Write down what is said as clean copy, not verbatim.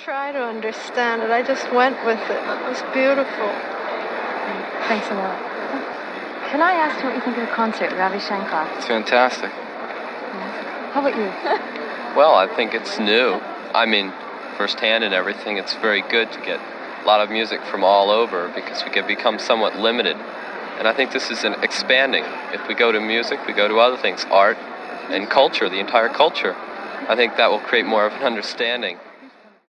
try to understand it. I just went with it. It was beautiful. Thanks a lot. Can I ask you what you think of the concert, Ravi Shankar? It's fantastic. How about you? Well, I think it's new. I mean, firsthand and everything, it's very good to get a lot of music from all over because we can become somewhat limited. And I think this is an expanding. If we go to music, we go to other things, art and culture, the entire culture. I think that will create more of an understanding.